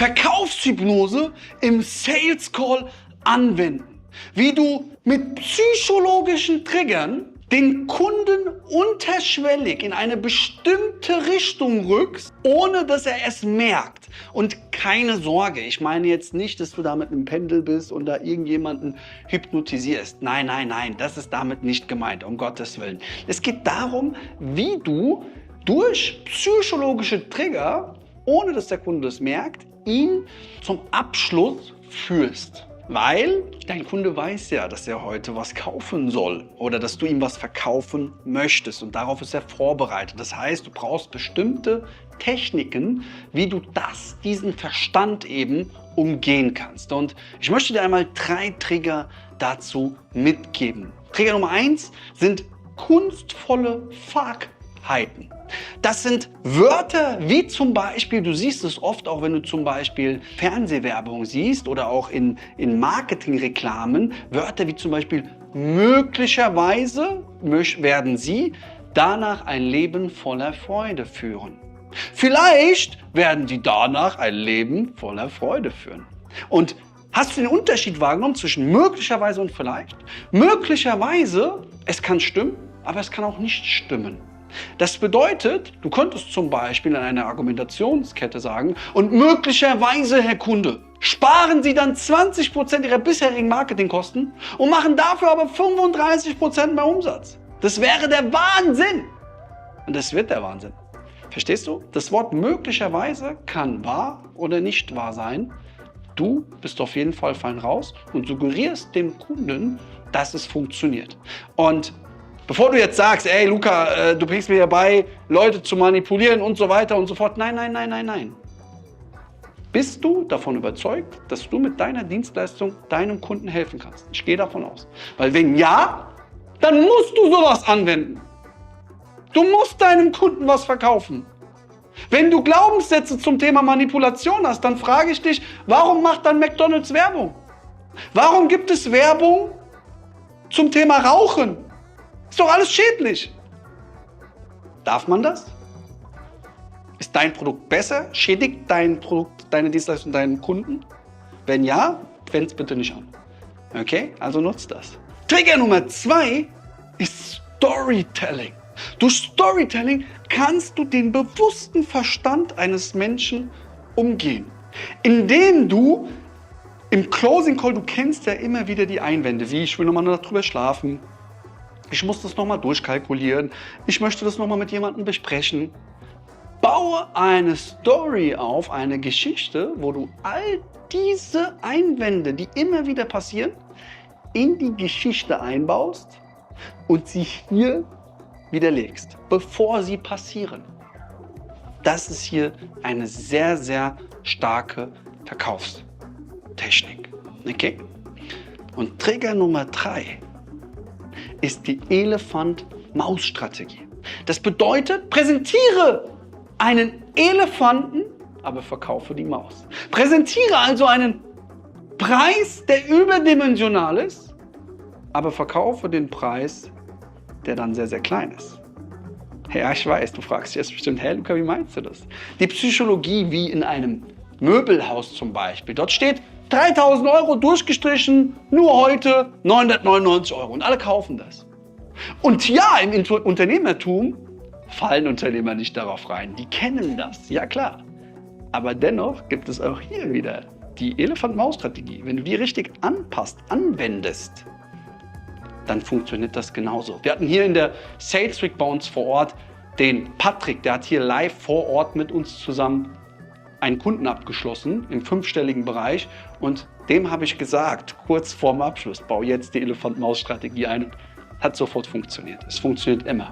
Verkaufshypnose im Sales Call anwenden. Wie du mit psychologischen Triggern den Kunden unterschwellig in eine bestimmte Richtung rückst, ohne dass er es merkt. Und keine Sorge, ich meine jetzt nicht, dass du da mit einem Pendel bist und da irgendjemanden hypnotisierst. Nein, nein, nein, das ist damit nicht gemeint, um Gottes Willen. Es geht darum, wie du durch psychologische Trigger, ohne dass der Kunde es merkt, ihn zum Abschluss führst. Weil dein Kunde weiß ja, dass er heute was kaufen soll oder dass du ihm was verkaufen möchtest und darauf ist er vorbereitet. Das heißt, du brauchst bestimmte Techniken, wie du diesen Verstand eben umgehen kannst. Und ich möchte dir einmal 3 Trigger dazu mitgeben. Trigger Nummer 1 sind kunstvolle Fachheiten. Das sind Wörter wie zum Beispiel, du siehst es oft auch, wenn du zum Beispiel Fernsehwerbung siehst oder auch in Marketingreklamen, Wörter wie zum Beispiel möglicherweise werden sie danach ein Leben voller Freude führen. Vielleicht werden sie danach ein Leben voller Freude führen. Und hast du den Unterschied wahrgenommen zwischen möglicherweise und vielleicht? Möglicherweise, es kann stimmen, aber es kann auch nicht stimmen. Das bedeutet, du könntest zum Beispiel in einer Argumentationskette sagen, und möglicherweise, Herr Kunde, sparen Sie dann 20% Ihrer bisherigen Marketingkosten und machen dafür aber 35% mehr Umsatz. Das wäre der Wahnsinn. Und das wird der Wahnsinn. Verstehst du? Das Wort möglicherweise kann wahr oder nicht wahr sein. Du bist auf jeden Fall fein raus und suggerierst dem Kunden, dass es funktioniert. Und bevor du jetzt sagst, ey Luca, du bringst mir ja bei, Leute zu manipulieren und so weiter und so fort. Nein, nein, nein, nein, nein. Bist du davon überzeugt, dass du mit deiner Dienstleistung deinem Kunden helfen kannst? Ich gehe davon aus. Weil wenn ja, dann musst du sowas anwenden. Du musst deinem Kunden was verkaufen. Wenn du Glaubenssätze zum Thema Manipulation hast, dann frage ich dich, warum macht dann McDonald's Werbung? Warum gibt es Werbung zum Thema Rauchen? Ist doch alles schädlich. Darf man das? Ist dein Produkt besser? Schädigt dein Produkt, deine Dienstleistung deinen Kunden? Wenn ja, wend es bitte nicht an. Okay, also nutzt das. Trigger Nummer 2 ist Storytelling. Durch Storytelling kannst du den bewussten Verstand eines Menschen umgehen. Indem du im Closing Call, du kennst ja immer wieder die Einwände, wie ich will nochmal darüber schlafen, ich muss das nochmal durchkalkulieren, ich möchte das nochmal mit jemandem besprechen. Baue eine Story auf, eine Geschichte, wo du all diese Einwände, die immer wieder passieren, in die Geschichte einbaust und sie hier widerlegst, bevor sie passieren. Das ist hier eine sehr, sehr starke Verkaufstechnik. Okay? Und Trigger Nummer 3 ist die Elefant-Maus-Strategie. Das bedeutet, präsentiere einen Elefanten, aber verkaufe die Maus. Präsentiere also einen Preis, der überdimensional ist, aber verkaufe den Preis, der dann sehr, sehr klein ist. Ja, ich weiß, du fragst dich jetzt bestimmt, hey Luca, wie meinst du das? Die Psychologie wie in einem Möbelhaus zum Beispiel. Dort steht 3.000 € durchgestrichen, nur heute 999 € und alle kaufen das. Und ja, im Unternehmertum fallen Unternehmer nicht darauf rein. Die kennen das, ja klar. Aber dennoch gibt es auch hier wieder die Elefant-Maus-Strategie. Wenn du die richtig anpasst, anwendest, dann funktioniert das genauso. Wir hatten hier in der Sales Week bei uns vor Ort den Patrick, der hat hier live vor Ort mit uns zusammen einen Kunden abgeschlossen im 5-stelligen Bereich und dem habe ich gesagt, kurz vorm Abschluss, bau jetzt die Elefant-Maus-Strategie ein. Hat sofort funktioniert. Es funktioniert immer.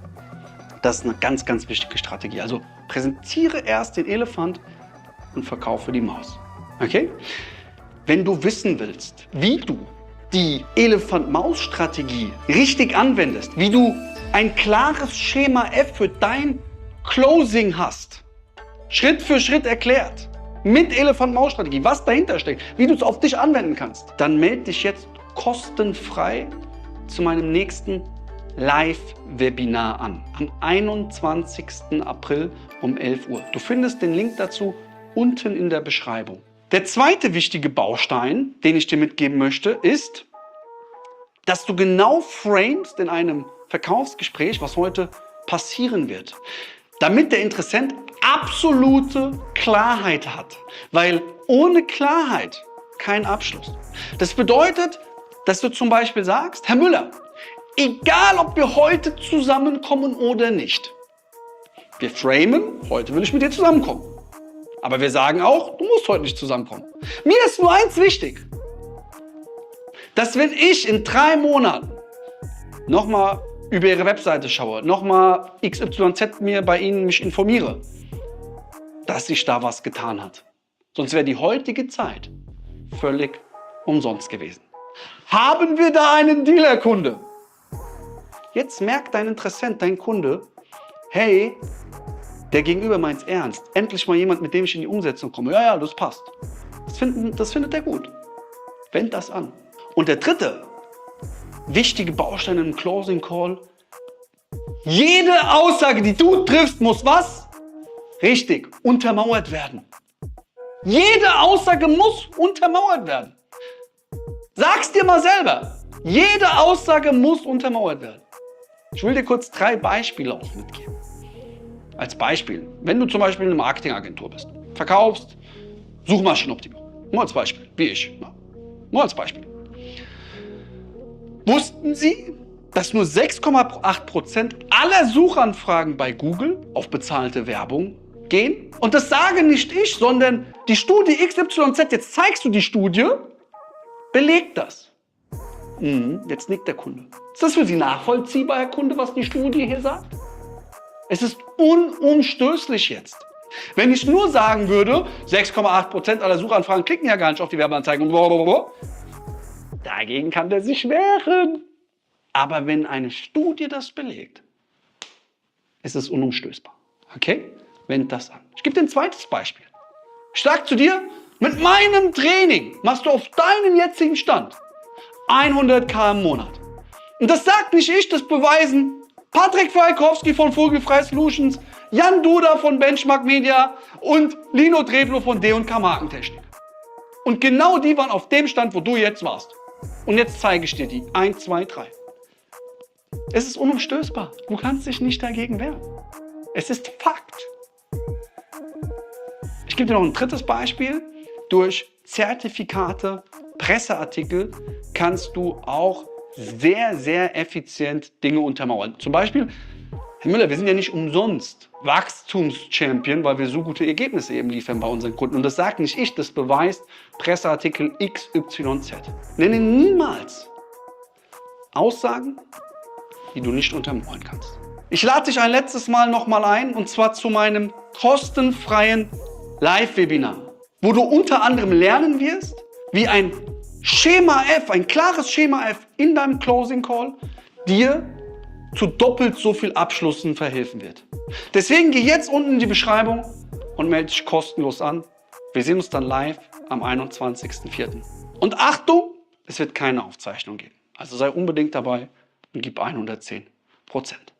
Das ist eine ganz, ganz wichtige Strategie. Also präsentiere erst den Elefant und verkaufe die Maus. Okay? Wenn du wissen willst, wie du die Elefant-Maus-Strategie richtig anwendest, wie du ein klares Schema F für dein Closing hast, Schritt für Schritt erklärt, mit Elefant-Maus-Strategie, was dahinter steckt, wie du es auf dich anwenden kannst, dann melde dich jetzt kostenfrei zu meinem nächsten Live-Webinar an, am 21. April um 11 Uhr. Du findest den Link dazu unten in der Beschreibung. Der zweite wichtige Baustein, den ich dir mitgeben möchte, ist, dass du genau framest in einem Verkaufsgespräch, was heute passieren wird, damit der Interessent absolute Klarheit hat. Weil ohne Klarheit kein Abschluss. Das bedeutet, dass du zum Beispiel sagst, Herr Müller, egal ob wir heute zusammenkommen oder nicht, wir framen, heute will ich mit dir zusammenkommen. Aber wir sagen auch, du musst heute nicht zusammenkommen. Mir ist nur eins wichtig, dass wenn ich in 3 Monaten nochmal über Ihre Webseite schaue, nochmal XYZ mir bei Ihnen mich informiere, dass sich da was getan hat. Sonst wäre die heutige Zeit völlig umsonst gewesen. Haben wir da einen Dealer, Kunde? Jetzt merkt dein Interessent, dein Kunde, hey, der Gegenüber meint's ernst. Endlich mal jemand, mit dem ich in die Umsetzung komme. Ja, das passt. Das findet er gut. Wend das an. Und der dritte wichtige Baustein im Closing Call: jede Aussage, die du triffst, muss was? Richtig, untermauert werden. Jede Aussage muss untermauert werden. Sag's dir mal selber. Jede Aussage muss untermauert werden. Ich will dir kurz 3 Beispiele auch mitgeben. Als Beispiel, wenn du zum Beispiel eine Marketingagentur bist, verkaufst Suchmaschinenoptimierung. Nur als Beispiel, wie ich. Nur als Beispiel. Wussten Sie, dass nur 6,8% aller Suchanfragen bei Google auf bezahlte Werbung gehen? Und das sage nicht ich, sondern die Studie XYZ, jetzt zeigst du die Studie, belegt das. Jetzt nickt der Kunde. Ist das für Sie nachvollziehbar, Herr Kunde, was die Studie hier sagt? Es ist unumstößlich jetzt. Wenn ich nur sagen würde, 6,8% aller Suchanfragen klicken ja gar nicht auf die Werbeanzeigen und blablabla, dagegen kann der sich wehren. Aber wenn eine Studie das belegt, ist es unumstößbar. Okay? Wend das an. Ich gebe dir ein zweites Beispiel. Ich sage zu dir, mit meinem Training machst du auf deinem jetzigen Stand 100.000 im Monat. Und das sagt nicht ich, das beweisen Patrick Falkowski von Vogelfrei Solutions, Jan Duda von Benchmark Media und Lino Treplo von D&K Markentechnik. Und genau die waren auf dem Stand, wo du jetzt warst. Und jetzt zeige ich dir die. 1, 2, 3. Es ist unumstößbar. Du kannst dich nicht dagegen wehren. Es ist Fakt. Ich gebe dir noch ein drittes Beispiel. Durch Zertifikate, Presseartikel kannst du auch sehr, sehr effizient Dinge untermauern. Zum Beispiel, Herr Müller, wir sind ja nicht umsonst Wachstumschampion, weil wir so gute Ergebnisse eben liefern bei unseren Kunden. Und das sagt nicht ich, das beweist Presseartikel XYZ. Nenne niemals Aussagen, die du nicht untermauern kannst. Ich lade dich ein letztes Mal nochmal ein, und zwar zu meinem kostenfreien Live-Webinar, wo du unter anderem lernen wirst, wie ein Schema F, ein klares Schema F in deinem Closing Call dir zu doppelt so viel Abschlüssen verhelfen wird. Deswegen geh jetzt unten in die Beschreibung und melde dich kostenlos an. Wir sehen uns dann live am 21.04. Und Achtung, es wird keine Aufzeichnung geben. Also sei unbedingt dabei und gib 110%.